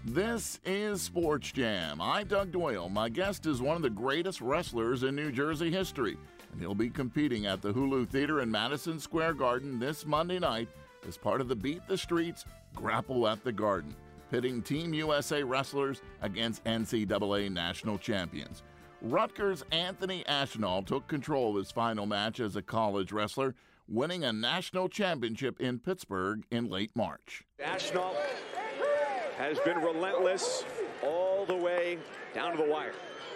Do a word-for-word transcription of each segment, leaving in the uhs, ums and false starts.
This is Sports Jam. I'm Doug Doyle. My guest is one of the greatest wrestlers in New Jersey history, and he'll be competing at the Hulu Theater in Madison Square Garden this Monday night as part of the Beat the Streets, Grapple at the Garden, pitting Team U S A wrestlers against N C double A national champions. Rutgers' Anthony Ashnault took control of his final match as a college wrestler, winning a national championship in Pittsburgh in late March. Ashnault has been relentless all the way down to the wire.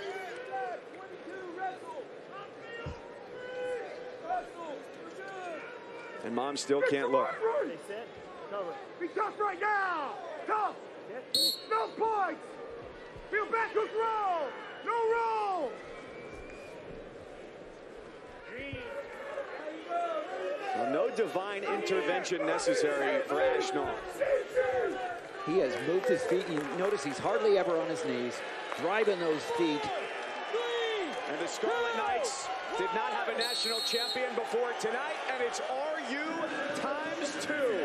And Mom still can't look. Be tough right now! Tough! No points! Feel back hook roll! No roll! Well, no divine intervention necessary for Ashnault. He has moved his feet. You notice he's hardly ever on his knees, driving those feet. And the Scarlet Knights did not have a national champion before tonight, and it's R U times two.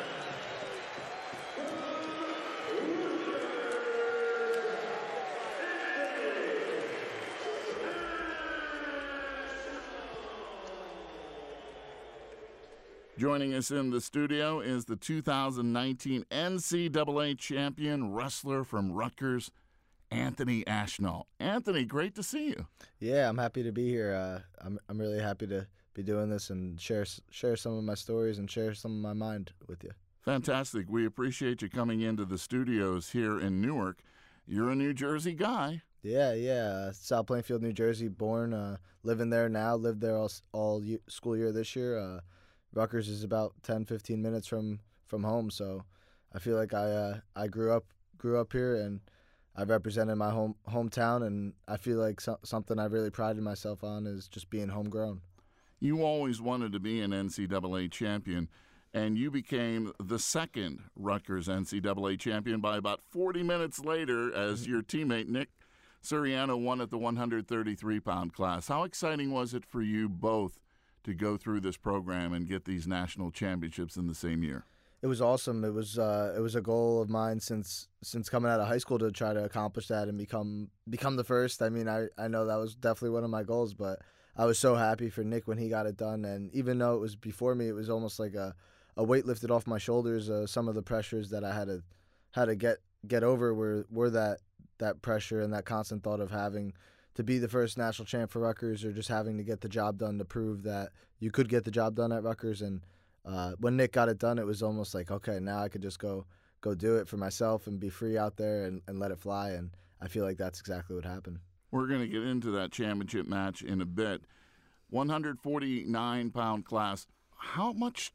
Joining us in the studio is the two thousand nineteen N C double A champion wrestler from Rutgers, Anthony Ashnault. Anthony, great to see you. Yeah, I'm happy to be here. Uh, I'm I'm really happy to be doing this and share share some of my stories and share some of my mind with you. Fantastic. We appreciate you coming into the studios here in Newark. You're a New Jersey guy. Yeah, yeah. Uh, South Plainfield, New Jersey, born, uh, living there now, lived there all, all year, school year this year. Uh, Rutgers is about ten, fifteen minutes from, from home, so I feel like I uh, I grew up grew up here and I represented my home hometown, and I feel like so, something I really prided myself on is just being homegrown. You always wanted to be an N C double A champion, and you became the second Rutgers N C double A champion by about forty minutes later as your teammate Nick Suriano won at the one thirty-three pound class. How exciting was it for you both to go through this program and get these national championships in the same year? It was awesome. It was uh, it was a goal of mine since since coming out of high school to try to accomplish that and become become the first. I mean, I, I know that was definitely one of my goals, but I was so happy for Nick when he got it done. And even though it was before me, it was almost like a, a weight lifted off my shoulders. Uh, some of the pressures that I had to had to get get over were were that that pressure and that constant thought of having to be the first national champ for Rutgers, or just having to get the job done to prove that you could get the job done at Rutgers. And uh, when Nick got it done, it was almost like, okay, now I could just go go do it for myself and be free out there and, and let it fly. And I feel like that's exactly what happened. We're going to get into that championship match in a bit. one forty-nine pound class, how much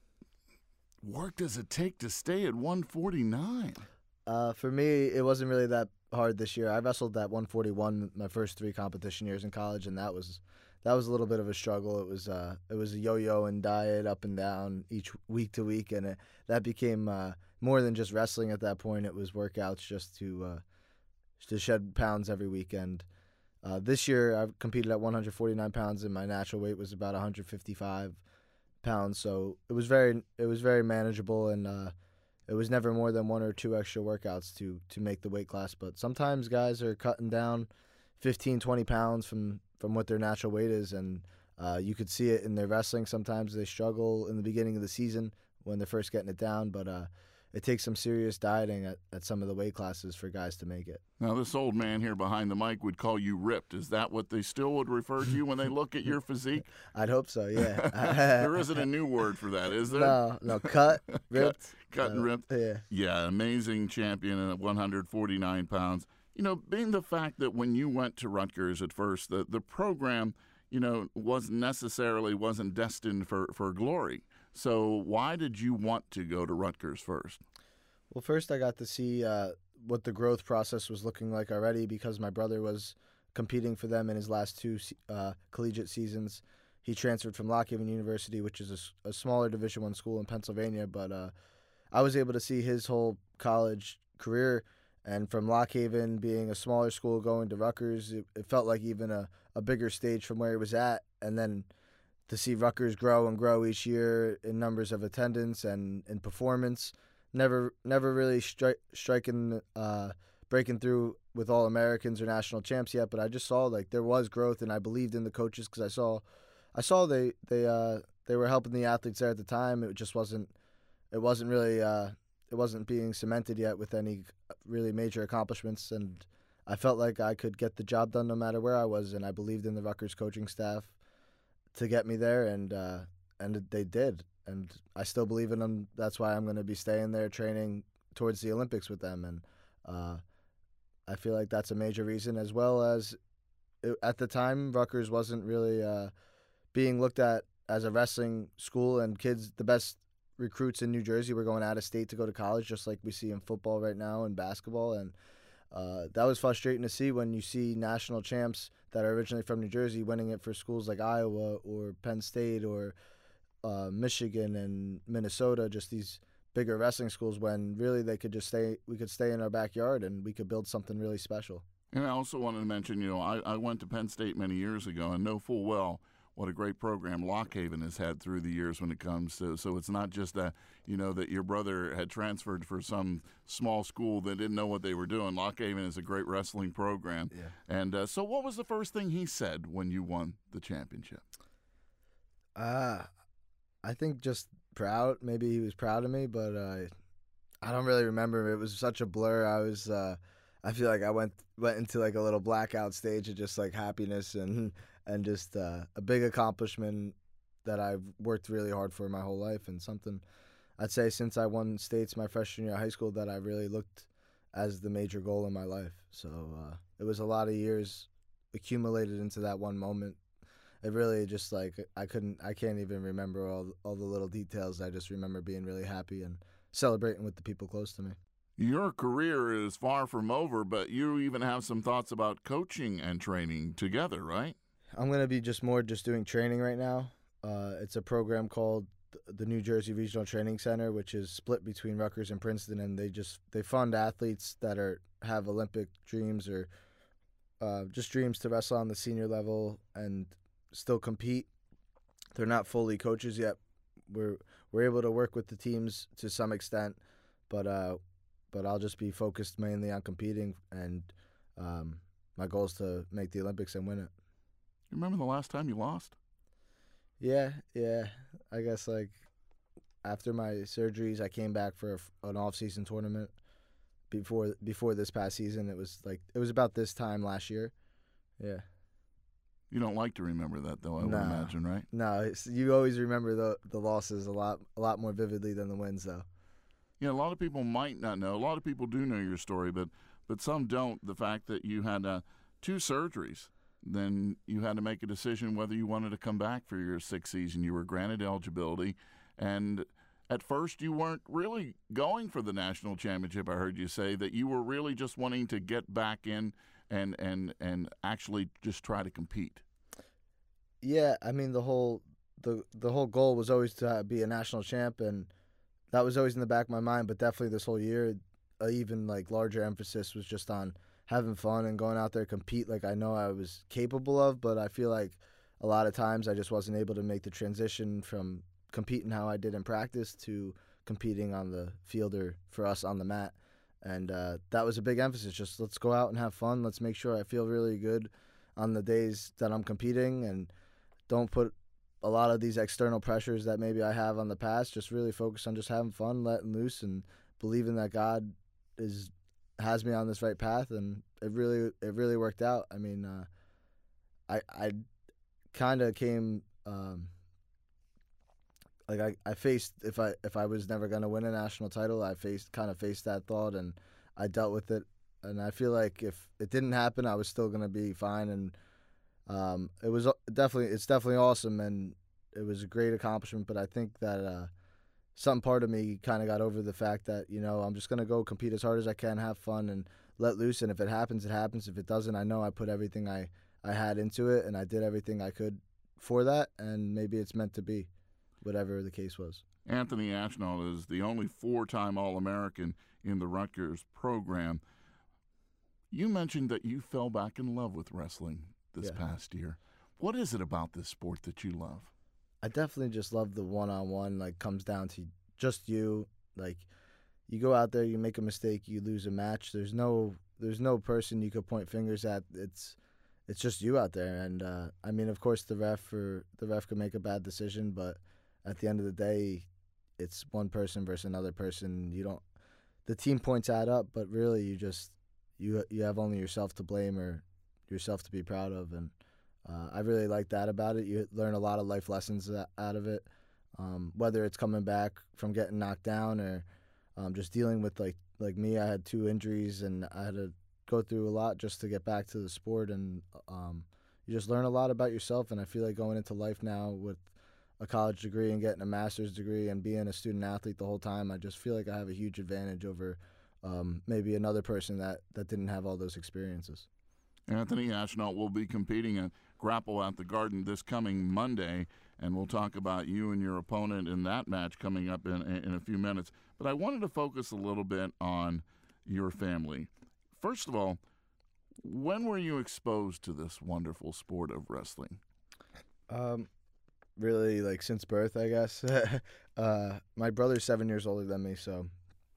work does it take to stay at one forty-nine? Uh, for me, it wasn't really that hard this year. I wrestled at one forty-one my first three competition years in college, and that was that was a little bit of a struggle. It was uh, it was a yo-yo and diet up and down each week to week, and it, that became uh, more than just wrestling at that point. It was workouts just to uh, to shed pounds every weekend. Uh, this year, I competed at one forty-nine pounds, and my natural weight was about one fifty-five pounds. So it was very it was very manageable, and uh, it was never more than one or two extra workouts to to make the weight class. But sometimes guys are cutting down fifteen, twenty pounds from, from what their natural weight is, and uh, you could see it in their wrestling. Sometimes they struggle in the beginning of the season when they're first getting it down, but uh, it takes some serious dieting at, at some of the weight classes for guys to make it. Now, this old man here behind the mic would call you ripped. Is that what they still would refer to you when they look at your physique? I'd hope so, yeah. There isn't a new word for that, is there? No, no, cut, ripped. Cut, cut and uh, ripped? Yeah. Yeah, amazing champion at one forty-nine pounds. You know, being the fact that when you went to Rutgers at first, the, the program, you know, wasn't necessarily wasn't destined for, for glory. So why did you want to go to Rutgers first? Well, first I got to see uh, what the growth process was looking like already, because my brother was competing for them in his last two uh, collegiate seasons. He transferred from Lock Haven University, which is a, a smaller Division One school in Pennsylvania, but uh, I was able to see his whole college career. And from Lock Haven being a smaller school going to Rutgers, it, it felt like even a, a bigger stage from where he was at. And then to see Rutgers grow and grow each year in numbers of attendance and in performance, never never really stri- striking uh, breaking through with all Americans or national champs yet, but I just saw like there was growth, and I believed in the coaches because I saw I saw they they uh, they were helping the athletes there at the time. It just wasn't it wasn't really uh, it wasn't being cemented yet with any really major accomplishments, and I felt like I could get the job done no matter where I was, and I believed in the Rutgers coaching staff to get me there, and uh, and they did, and I still believe in them. That's why I'm going to be staying there, training towards the Olympics with them, and uh, I feel like that's a major reason, as well as it, at the time Rutgers wasn't really uh, being looked at as a wrestling school, and kids, the best recruits in New Jersey were going out of state to go to college, just like we see in football right now and basketball, and uh, that was frustrating to see when you see national champs that are originally from New Jersey winning it for schools like Iowa or Penn State or uh, Michigan and Minnesota, just these bigger wrestling schools, when really they could just stay, we could stay in our backyard and we could build something really special. And I also wanted to mention, you know, I, I went to Penn State many years ago and know full well what a great program Lock Haven has had through the years when it comes to, so it's not just that, you know, that your brother had transferred for some small school that didn't know what they were doing. Lock Haven is a great wrestling program. Yeah. And uh, so what was the first thing he said when you won the championship? Uh, I think just proud. Maybe he was proud of me, but uh, I don't really remember. It was such a blur. I was, uh, I feel like I went went into like a little blackout stage of just like happiness and and just uh, a big accomplishment that I've worked really hard for my whole life, and something I'd say since I won states my freshman year of high school that I really looked as the major goal in my life. So uh, it was a lot of years accumulated into that one moment. It really just like I couldn't, I can't even remember all all the little details. I just remember being really happy and celebrating with the people close to me. Your career is far from over, but you even have some thoughts about coaching and training together, right? I'm going to be just more just doing training right now. Uh, it's a program called the New Jersey Regional Training Center, which is split between Rutgers and Princeton, and they just they fund athletes that are have Olympic dreams or uh, just dreams to wrestle on the senior level and still compete. They're not fully coaches yet. We're we're able to work with the teams to some extent, but uh, but I'll just be focused mainly on competing, and um, my goal is to make the Olympics and win it. You remember the last time you lost? Yeah, yeah. I guess like after my surgeries, I came back for a, an off-season tournament before before this past season. It was like it was about this time last year. Yeah. You don't like to remember that, though, I No. would imagine, right? No, it's, you always remember the the losses a lot a lot more vividly than the wins, though. Yeah, a lot of people might not know. A lot of people do know your story, but but some don't. The fact that you had uh, two surgeries, then you had to make a decision whether you wanted to come back for your sixth season. You were granted eligibility, and at first you weren't really going for the national championship. I heard you say that you were really just wanting to get back in and and and actually just try to compete. Yeah, I mean the whole the the whole goal was always to be a national champ, and that was always in the back of my mind. But definitely this whole year, a even like larger emphasis was just on having fun and going out there to compete like I know I was capable of. But I feel like a lot of times I just wasn't able to make the transition from competing how I did in practice to competing on the field or for us on the mat. And uh, that was a big emphasis. Just let's go out and have fun. Let's make sure I feel really good on the days that I'm competing, and don't put a lot of these external pressures that maybe I have on the past. Just really focus on just having fun, letting loose, and believing that God is has me on this right path. And it really, it really worked out. I mean, uh, I I kind of came um, like I, I faced if I if I was never gonna win a national title, I faced kind of faced that thought, and I dealt with it. And I feel like if it didn't happen, I was still gonna be fine. And um, it was definitely it's definitely awesome, and it was a great accomplishment. But I think that uh, some part of me kind of got over the fact that, you know, I'm just gonna go compete as hard as I can, have fun, and let loose. And if it happens, it happens. If it doesn't, I know I put everything I I had into it, and I did everything I could for that. And maybe it's meant to be, whatever the case was. Anthony Ashnault is the only four-time All-American in the Rutgers program. You mentioned that you fell back in love with wrestling this Yeah. past year. What is it about this sport that you love? I definitely just love the one-on-one, like, comes down to just you. Like, you go out there, you make a mistake, you lose a match. There's no there's no person you could point fingers at. It's it's just you out there. And uh, I mean, of course, the ref or the ref could make a bad decision, but at the end of the day, it's one person versus another person. You don't. The team points add up, but really, you just you you have only yourself to blame or yourself to be proud of. And uh, I really like that about it. You learn a lot of life lessons out of it, um, whether it's coming back from getting knocked down or um, just dealing with like like me. I had two injuries and I had to go through a lot just to get back to the sport. And um, you just learn a lot about yourself. And I feel like going into life now with a college degree and getting a master's degree and being a student athlete the whole time, I just feel like I have a huge advantage over um, maybe another person that, that didn't have all those experiences. Anthony Ashnault will be competing at Grapple at the Garden this coming Monday, and we'll talk about you and your opponent in that match coming up in, in a few minutes. But I wanted to focus a little bit on your family. First of all, when were you exposed to this wonderful sport of wrestling? Um. Really, like, since birth, I guess. uh, my brother's seven years older than me, so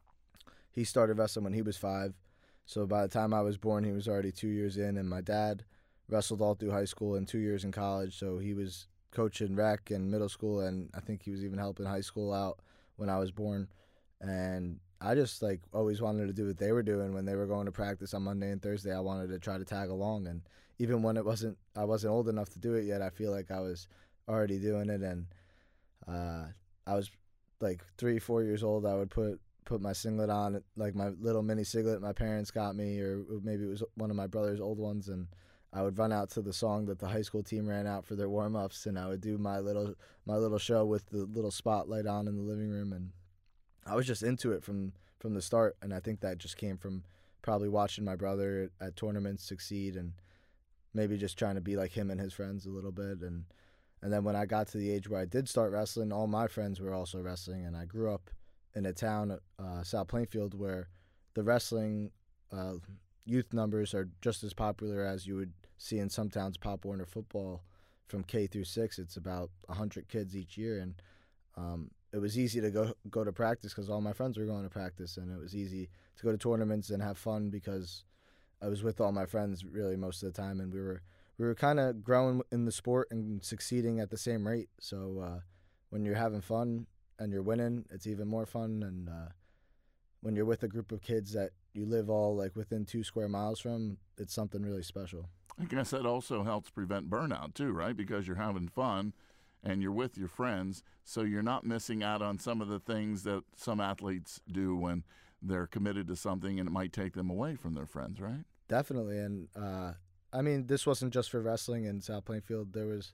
he started wrestling when he was five. So by the time I was born, he was already two years in, and my dad wrestled all through high school and two years in college, so he was coaching rec and middle school, and I think he was even helping high school out when I was born. And I just, like, always wanted to do what they were doing when they were going to practice on Monday and Thursday. I wanted to try to tag along, and even when it wasn't, I wasn't old enough to do it yet, I feel like I was already doing it. And uh, I was like three, four years old. I would put put my singlet on, like my little mini singlet my parents got me, or maybe it was one of my brother's old ones, and I would run out to the song that the high school team ran out for their warm-ups, and I would do my little my little show with the little spotlight on in the living room. And I was just into it from from the start, and I think that just came from probably watching my brother at tournaments succeed and maybe just trying to be like him and his friends a little bit. And And then when I got to the age where I did start wrestling, all my friends were also wrestling. And I grew up in a town, uh, South Plainfield, where the wrestling uh, youth numbers are just as popular as you would see in some towns. Pop Warner football from K through six, it's about one hundred kids each year. And um, it was easy to go go to practice because all my friends were going to practice. And it was easy to go to tournaments and have fun because I was with all my friends really most of the time. And we were We were kind of growing in the sport and succeeding at the same rate. So uh, when you're having fun and you're winning, it's even more fun. And uh, when you're with a group of kids that you live all like within two square miles from, it's something really special. I guess that also helps prevent burnout too, right? Because you're having fun and you're with your friends, so you're not missing out on some of the things that some athletes do when they're committed to something and it might take them away from their friends, right? Definitely. And uh, I mean, this wasn't just for wrestling in South Plainfield. There was,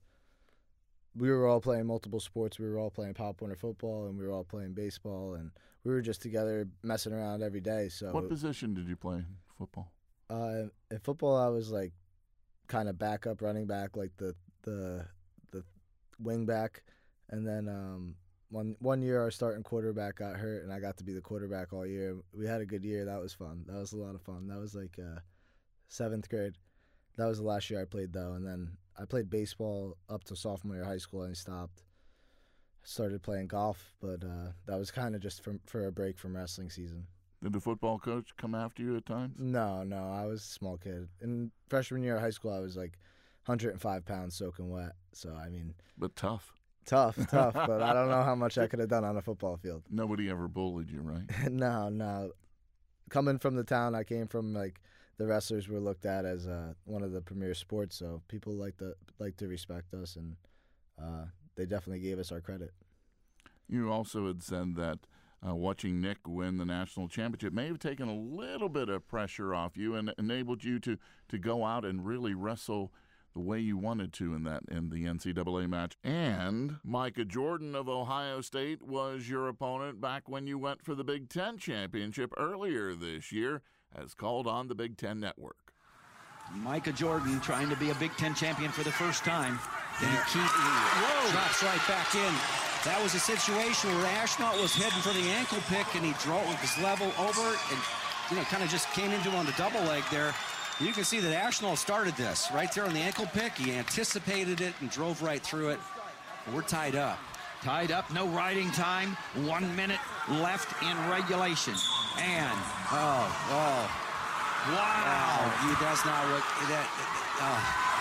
we were all playing multiple sports. We were all playing Pop Warner football, and we were all playing baseball, and we were just together messing around every day. So, what position did you play in football? Uh, in football, I was like kind of backup running back, like the the the wing back, and then um, one one year our starting quarterback got hurt, and I got to be the quarterback all year. We had a good year. That was fun. That was a lot of fun. That was like uh, seventh grade. That was the last year I played, though, and then I played baseball up to sophomore year of high school, and I stopped. Started playing golf, but uh, that was kind of just for, for a break from wrestling season. Did the football coach come after you at times? No, no, I was a small kid. In freshman year of high school, I was like one hundred five pounds soaking wet, so, I mean. But tough. Tough, tough, but I don't know how much I could have done on a football field. Nobody ever bullied you, right? no, no. Coming from the town I came from, like, the wrestlers were looked at as uh, one of the premier sports, so people like to like to respect us, and uh, they definitely gave us our credit. You also had said that uh, watching Nick win the national championship may have taken a little bit of pressure off you and enabled you to, to go out and really wrestle the way you wanted to in that in the N C double A match. And Micah Jordan of Ohio State was your opponent back when you went for the Big Ten championship earlier this year, as called on the Big Ten Network. Micah Jordan trying to be a Big Ten champion for the first time. Can he keep Whoa. Drops right back in. That was a situation where Ashnault was heading for the ankle pick, and he drove his level over and, you know, kind of just came into him on the double leg there. You can see that Ashnault started this right there on the ankle pick. He anticipated it and drove right through it. We're tied up. Tied up, no riding time. One minute left in regulation. And, oh, oh, wow. Oh, that's not what, that, oh.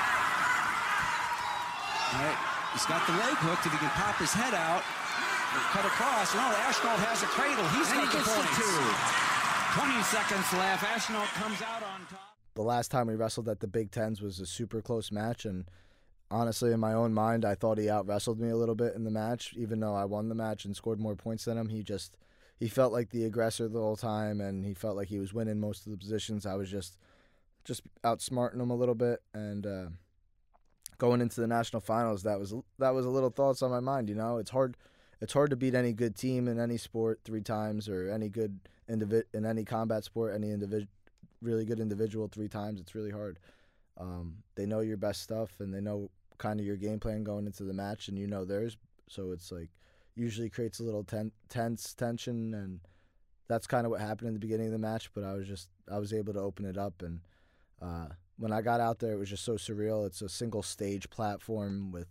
All right, he's got the leg hooked. If he can pop his head out, cut across. No, Ashnault has a cradle. He's And got he the gets the points. two. twenty seconds left. Ashnault comes out on top. The last time we wrestled at the Big Tens was a super close match, and honestly, in my own mind, I thought he out-wrestled me a little bit in the match, even though I won the match and scored more points than him. He just, he felt like the aggressor the whole time, and he felt like he was winning most of the positions. I was just, just outsmarting him a little bit, and uh, going into the national finals, that was that was a little thoughts on my mind. You know, it's hard, it's hard to beat any good team in any sport three times, or any good individ in any combat sport, any individual, really good individual three times. It's really hard. Um, they know your best stuff, and they know kind of your game plan going into the match, and you know theirs. So it's like usually creates a little ten- tense tension, and that's kind of what happened in the beginning of the match. But I was just I was able to open it up, and uh, when I got out there, it was just so surreal. It's a single stage platform with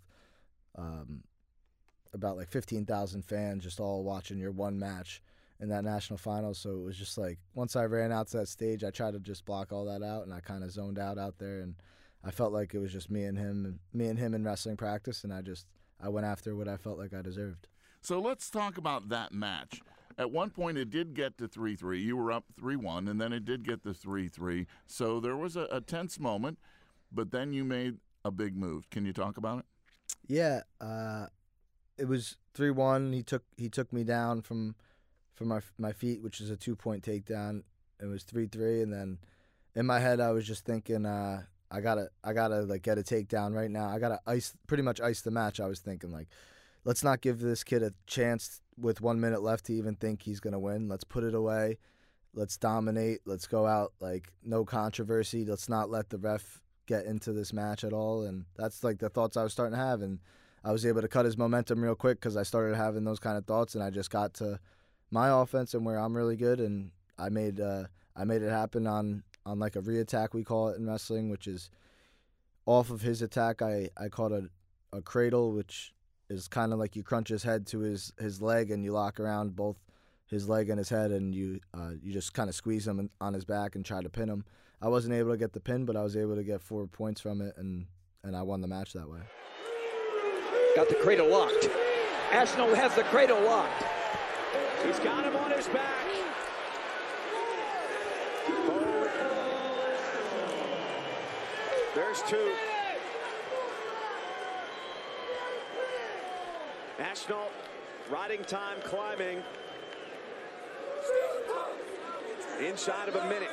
um, about like fifteen thousand fans just all watching your one match in that national final. So it was just like, once I ran out to that stage, I tried to just block all that out, and I kind of zoned out out there, and I felt like it was just me and him, me and him in wrestling practice, and I just I went after what I felt like I deserved. So let's talk about that match. At one point, it did get to three three. You were up three one, and then it did get to three three. So there was a, a tense moment, but then you made a big move. Can you talk about it? Yeah, uh, it was three one. He took he took me down from from my my feet, which is a two point takedown. It was three three, and then in my head I was just thinking, uh, I gotta I gotta like get a takedown right now. I gotta ice pretty much ice the match. I was thinking, like, let's not give this kid a chance with one minute left to even think he's gonna win. Let's put it away. Let's dominate. Let's go out like no controversy. Let's not let the ref get into this match at all. And that's like the thoughts I was starting to have, and I was able to cut his momentum real quick because I started having those kind of thoughts, and I just got to my offense and where I'm really good, and I made uh, I made it happen on, on like a re-attack, we call it in wrestling, which is off of his attack. I, I caught a, a cradle, which is kind of like you crunch his head to his, his leg, and you lock around both his leg and his head, and you uh, you just kind of squeeze him on his back and try to pin him. I wasn't able to get the pin, but I was able to get four points from it, and, and I won the match that way. Got the cradle locked. Ashnault has the cradle locked. He's got him on his back. Forward. There's two. Ashnault, riding time climbing. Inside of a minute.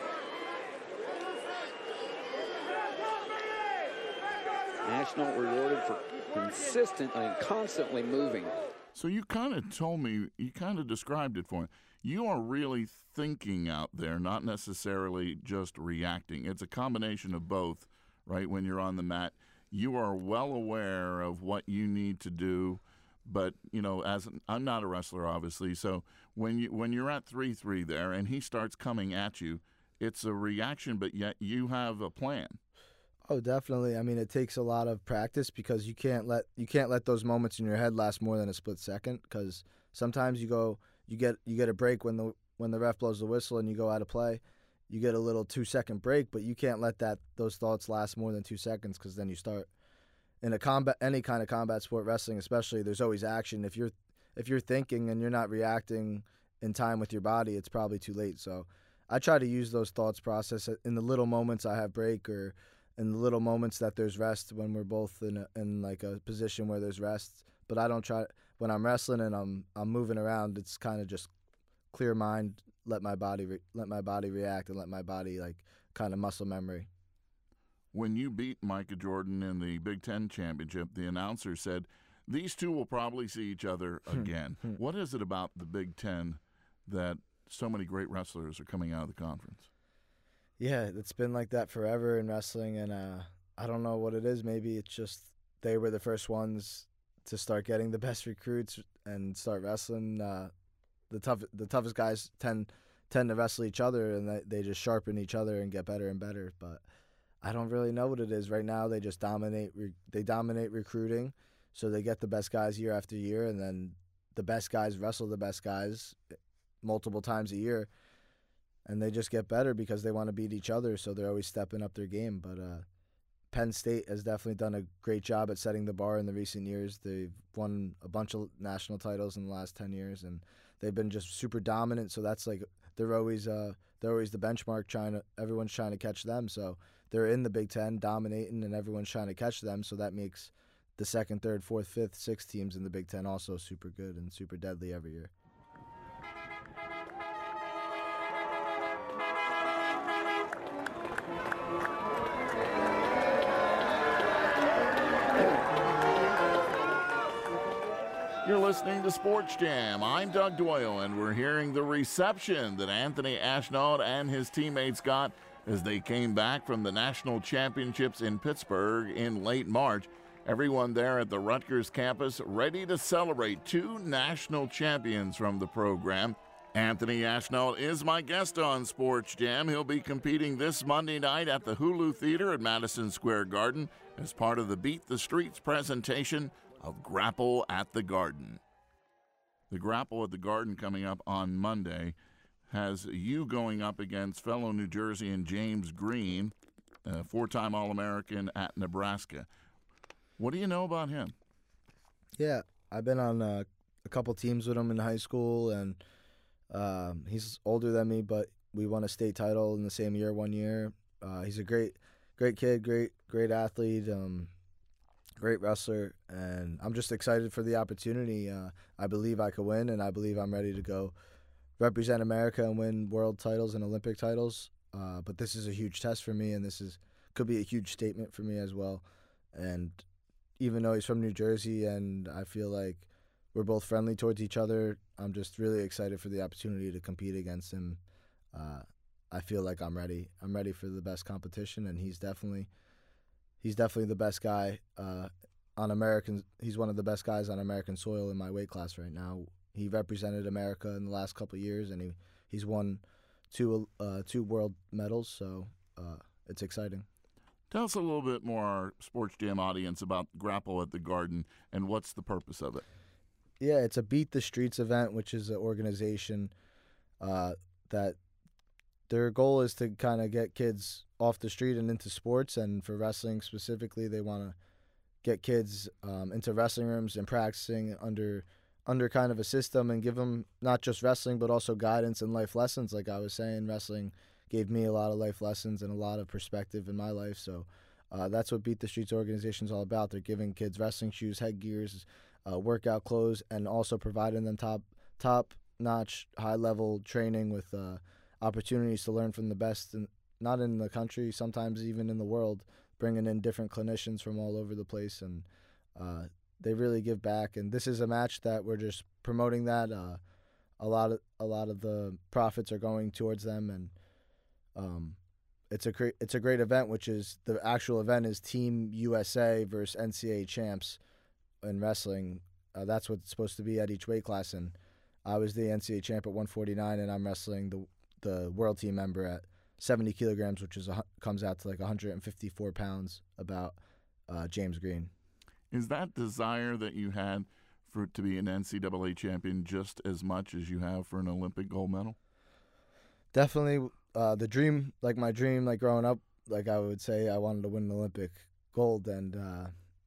Ashnault rewarded for consistent and constantly moving. So you kind of told me, you kind of described it for me. You are really thinking out there, not necessarily just reacting. It's a combination of both, right? When you're on the mat, you are well aware of what you need to do. But, you know, as an, I'm not a wrestler, obviously, so when, you, when you're at three three there and he starts coming at you, it's a reaction, but yet you have a plan. Oh, definitely. I mean, it takes a lot of practice because you can't let you can't let those moments in your head last more than a split second. Because sometimes you go, you get you get a break when the when the ref blows the whistle and you go out of play. You get a little two second break, but you can't let that those thoughts last more than two seconds because then you start in a combat any kind of combat sport, wrestling especially. There's always action. If you're if you're thinking and you're not reacting in time with your body, it's probably too late. So I try to use those thoughts process in the little moments I have break, or in the little moments that there's rest when we're both in a, in like a position where there's rest. But I don't try when I'm wrestling and I'm I'm moving around. It's kind of just clear mind, let my body re, let my body react, and let my body like kind of muscle memory. When you beat Micah Jordan in the Big Ten championship, the announcer said these two will probably see each other again. What is it about the Big Ten that so many great wrestlers are coming out of the conference? Yeah, it's been like that forever in wrestling, and uh, I don't know what it is. Maybe it's just they were the first ones to start getting the best recruits and start wrestling. Uh, the tough, the toughest guys tend tend to wrestle each other, and they, they just sharpen each other and get better and better. But I don't really know what it is right now. They just dominate. Re- they dominate recruiting. So they get the best guys year after year, and then the best guys wrestle the best guys multiple times a year, and they just get better because they want to beat each other, so they're always stepping up their game. But uh, Penn State has definitely done a great job at setting the bar in the recent years. They've won a bunch of national titles in the last ten years, and they've been just super dominant. So that's like they're always uh, they're always the benchmark. Trying to everyone's trying to catch them. So they're in the Big Ten, dominating, and everyone's trying to catch them. So that makes the second, third, fourth, fifth, sixth teams in the Big Ten also super good and super deadly every year. You're listening to Sports Jam. I'm Doug Doyle, and we're hearing the reception that Anthony Ashnault and his teammates got as they came back from the national championships in Pittsburgh in late March. Everyone there at the Rutgers campus ready to celebrate two national champions from the program. Anthony Ashnault is my guest on Sports Jam. He'll be competing this Monday night at the Hulu Theater at Madison Square Garden as part of the Beat the Streets presentation of Grapple at the Garden. The Grapple at the Garden coming up on Monday has you going up against fellow New Jerseyan James Green, a four-time All-American at Nebraska. What do you know about him? Yeah, I've been on uh, a couple teams with him in high school, and um, he's older than me, but we won a state title in the same year one year. Uh, he's a great, great kid, great, great athlete. Um, Great wrestler, and I'm just excited for the opportunity. Uh, I believe I could win, and I believe I'm ready to go represent America and win world titles and Olympic titles. Uh, but this is a huge test for me, and this is could be a huge statement for me as well. And even though he's from New Jersey, and I feel like we're both friendly towards each other, I'm just really excited for the opportunity to compete against him. Uh, I feel like I'm ready. I'm ready for the best competition, and he's definitely. He's definitely the best guy uh, on American. He's one of the best guys on American soil in my weight class right now. He represented America in the last couple of years, and he, he's won two uh, two world medals. So uh, it's exciting. Tell us a little bit more, our Sports Jam audience, about Grapple at the Garden and what's the purpose of it. Yeah, it's a Beat the Streets event, which is an organization uh, that their goal is to kind of get kids off the street and into sports, and for wrestling specifically, they want to get kids um, into wrestling rooms and practicing under under kind of a system and give them not just wrestling but also guidance and life lessons. Like I was saying, wrestling gave me a lot of life lessons and a lot of perspective in my life, so uh, that's what Beat the Streets organization is all about. They're giving kids wrestling shoes, headgears, uh, workout clothes, and also providing them top top notch, high level training with uh, opportunities to learn from the best, in, not in the country, sometimes even in the world, bringing in different clinicians from all over the place, and uh, they really give back. And this is a match that we're just promoting that. Uh, a lot of a lot of the profits are going towards them, and um, it's a great it's a great event. Which is the actual event is Team U S A versus N C A A champs in wrestling. Uh, that's what it's supposed to be at each weight class, and I was the N C A A champ at one forty-nine, and I'm wrestling the the world team member at seventy kilograms, which is a, comes out to like one hundred fifty-four pounds, about uh, James Green. Is that desire that you had for to be an N C double A champion just as much as you have for an Olympic gold medal? Definitely uh, the dream, like my dream, like growing up, like I would say I wanted to win an Olympic gold, and uh,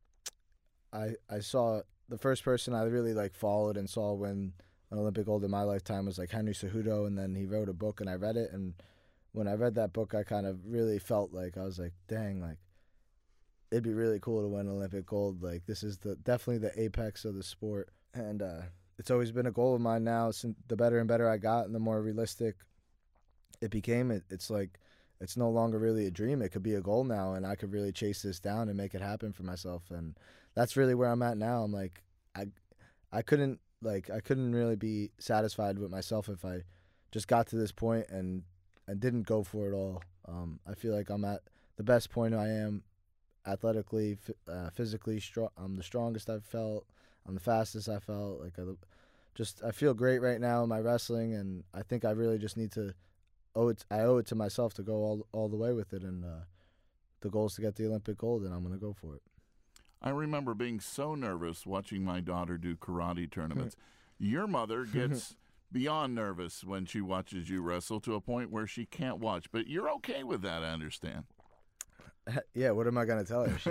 I I saw the first person I really like followed and saw win an Olympic gold in my lifetime was like Henry Cejudo, and then he wrote a book and I read it, and when I read that book I kind of really felt like I was like, dang, like it'd be really cool to win Olympic gold. Like this is the definitely the apex of the sport, and uh, it's always been a goal of mine now. Since the better and better I got and the more realistic it became, it, it's like it's no longer really a dream. It could be a goal now, and I could really chase this down and make it happen for myself, and that's really where I'm at now. I'm like I I couldn't Like, I couldn't really be satisfied with myself if I just got to this point and, and didn't go for it all. Um, I feel like I'm at the best point I am athletically, uh, physically. Strong. I'm the strongest I've felt. I'm the fastest I felt. Like, I just I feel great right now in my wrestling, and I think I really just need to owe it. I owe it to myself to go all all the way with it, and uh, the goal is to get the Olympic gold, and I'm going to go for it. I remember being so nervous watching my daughter do karate tournaments. Your mother gets beyond nervous when she watches you wrestle to a point where she can't watch. But you're okay with that, I understand. Yeah, what am I going to tell her? She,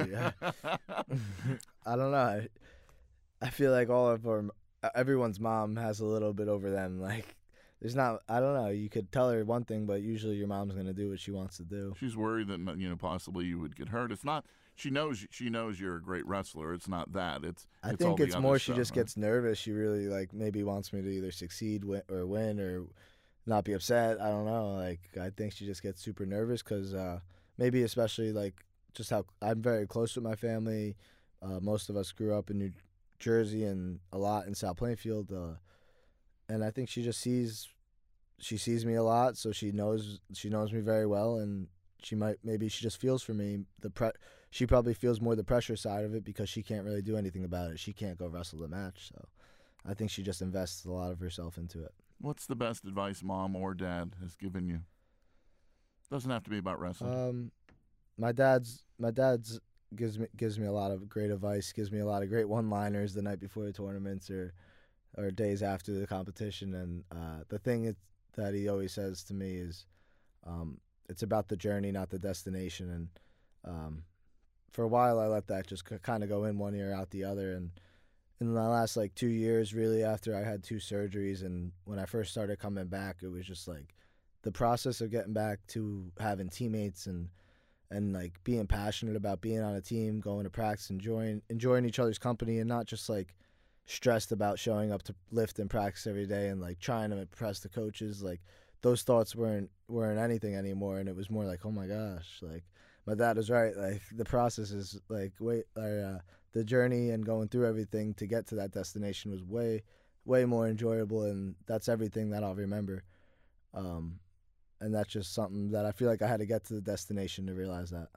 I don't know. I, I feel like all of our, everyone's mom has a little bit over them. Like, there's not, I don't know. You could tell her one thing, but usually your mom's going to do what she wants to do. She's worried that, you know, possibly you would get hurt. It's not, she knows she knows you're a great wrestler. It's not that. It's, I it's think all the it's other more stuff, she just right? gets nervous. She really, like, maybe wants me to either succeed win, or win or not be upset. I don't know. Like, I think she just gets super nervous because uh, maybe especially, like, just how I'm very close with my family. Uh, most of us grew up in New Jersey and a lot in South Plainfield. Uh, and I think she just sees she sees me a lot, so she knows she knows me very well, and she might maybe she just feels for me. The pre- she probably feels more the pressure side of it because she can't really do anything about it. She can't go wrestle the match, so I think she just invests a lot of herself into it. What's the best advice mom or dad has given you? Doesn't have to be about wrestling. Um, my dad's my dad's gives me gives me a lot of great advice. Gives me a lot of great one-liners the night before the tournaments or or days after the competition. And uh, the thing is, that he always says to me is, um, it's about the journey, not the destination. And um, for a while, I let that just c- kind of go in one ear, out the other. And in the last like two years, really, after I had two surgeries, and when I first started coming back, it was just like the process of getting back to having teammates and and like being passionate about being on a team, going to practice, enjoying enjoying each other's company, and not just like stressed about showing up to lift and practice every day and like trying to impress the coaches. Like those thoughts weren't weren't anything anymore, and it was more like, oh my gosh, like my dad was right. Like the process is like wait, uh, the journey and going through everything to get to that destination was way way more enjoyable, and that's everything that I'll remember. Um, and that's just something that I feel like I had to get to the destination to realize that.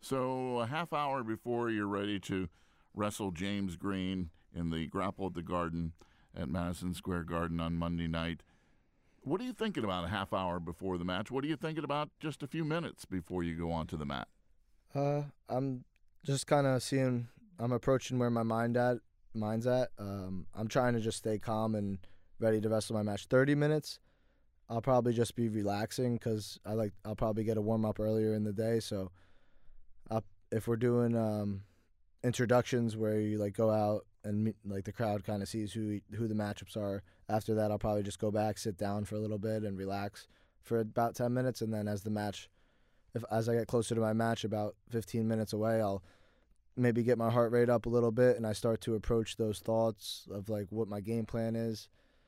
So a half hour before you're ready to wrestle James Green in the Grapple at the Garden at Madison Square Garden on Monday night, what are you thinking about a half hour before the match? What are you thinking about just a few minutes before you go onto the mat? Uh, I'm just kind of seeing, I'm approaching where my mind at, mind's at. Um, I'm trying to just stay calm and ready to wrestle my match. thirty minutes, I'll probably just be relaxing because I like, I'll probably get a warm up earlier in the day. So I'll, if we're doing um, introductions where you like go out and meet, like the crowd kind of sees who who the matchups are. After that, I'll probably just go back, sit down for a little bit, and relax for about ten minutes. And then as the match, if as I get closer to my match, about fifteen minutes away, I'll maybe get my heart rate up a little bit, and I start to approach those thoughts of like what my game plan is.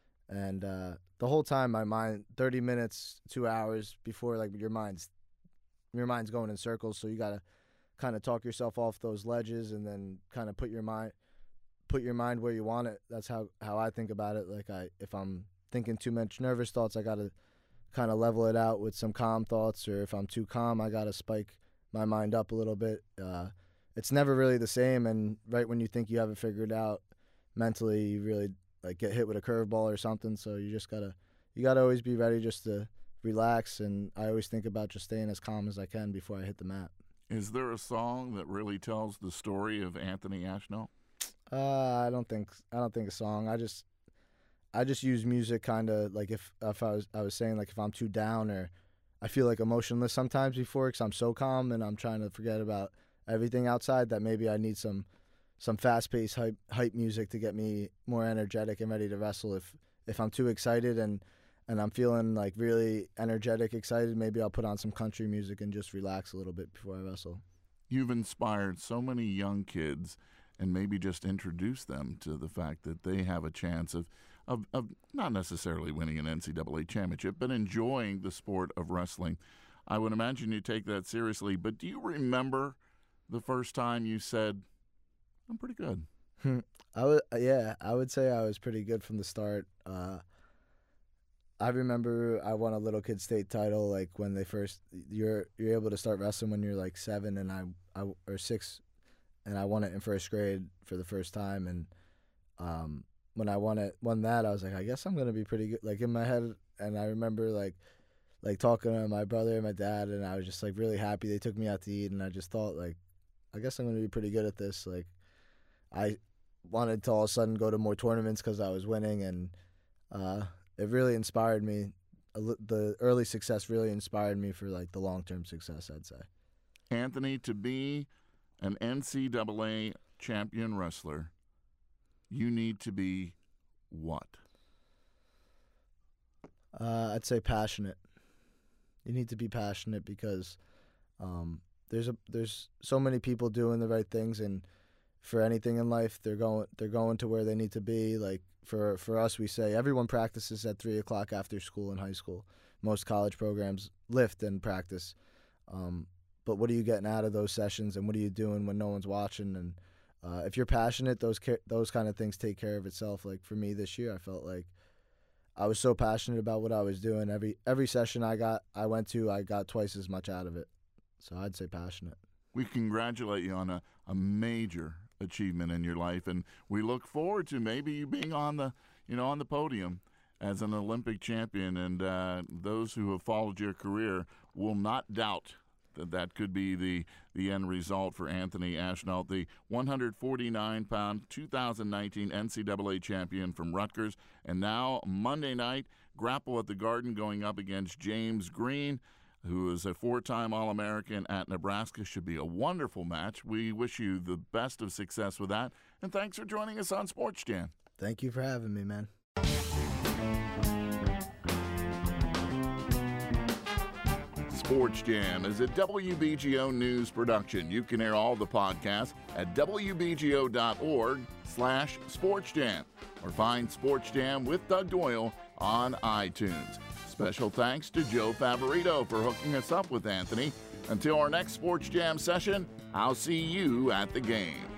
And uh, the whole time, my mind, thirty minutes, two hours before, like your mind's your mind's going in circles. So you gotta kind of talk yourself off those ledges, and then kind of put your mind. Put your mind where you want it. That's how, how I think about it. Like I, if I'm thinking too much nervous thoughts, I got to kind of level it out with some calm thoughts. Or if I'm too calm, I got to spike my mind up a little bit. Uh, it's never really the same. And right when you think you have it figured out mentally, you really like get hit with a curveball or something. So you just gotta, you gotta always be ready just to relax. And I always think about just staying as calm as I can before I hit the mat. Is there a song that really tells the story of Anthony Ashnault? Uh, I don't think I don't think a song. I just I just use music kind of like if if I was I was saying like if I'm too down or I feel like emotionless sometimes before because I'm so calm and I'm trying to forget about everything outside that maybe I need some some fast paced hype hype music to get me more energetic and ready to wrestle. If if I'm too excited and and I'm feeling like really energetic, excited, maybe I'll put on some country music and just relax a little bit before I wrestle. You've inspired so many young kids, and maybe just introduce them to the fact that they have a chance of, of, of not necessarily winning an N C double A championship, but enjoying the sport of wrestling. I would imagine you take that seriously, but do you remember the first time you said, I'm pretty good? I would, yeah, I would say I was pretty good from the start. Uh, I remember I won a little kid state title, like when they first, you're you're able to start wrestling when you're like seven and I, I or six, and I won it in first grade for the first time. And um, when I won it, won that, I was like, I guess I'm gonna be pretty good, like in my head. And I remember like, like talking to my brother and my dad, and I was just like really happy. They took me out to eat, and I just thought like, I guess I'm gonna be pretty good at this. Like, I wanted to all of a sudden go to more tournaments because I was winning, and uh, it really inspired me. The early success really inspired me for like the long-term success, I'd say. Anthony, to be an N C double A champion wrestler, you need to be what? Uh, I'd say passionate. You need to be passionate because um, there's a there's so many people doing the right things, and for anything in life, they're going they're going to where they need to be. Like for for us, we say everyone practices at three o'clock after school in high school. Most college programs lift and practice. Um, but what are you getting out of those sessions, and what are you doing when no one's watching? And uh, if you're passionate, those those kind of things take care of itself. Like for me this year, I felt like I was so passionate about what I was doing. Every every session I got, I went to, I got twice as much out of it. So I'd say passionate. We congratulate you on a, a major achievement in your life, and we look forward to maybe you being on the, you know, on the podium as an Olympic champion. And uh, those who have followed your career will not doubt that that could be the, the end result for Anthony Ashnault, the one forty-nine pound two thousand nineteen N C double A champion from Rutgers. And now Monday night, Grapple at the Garden going up against James Green, who is a four-time All-American at Nebraska. Should be a wonderful match. We wish you the best of success with that. And thanks for joining us on Sports Jam. Thank you for having me, man. Sports Jam is a W B G O News production. You can hear all the podcasts at W B G O dot org slash Sports Jam or find Sports Jam with Doug Doyle on iTunes. Special thanks to Joe Favorito for hooking us up with Anthony. Until our next Sports Jam session, I'll see you at the game.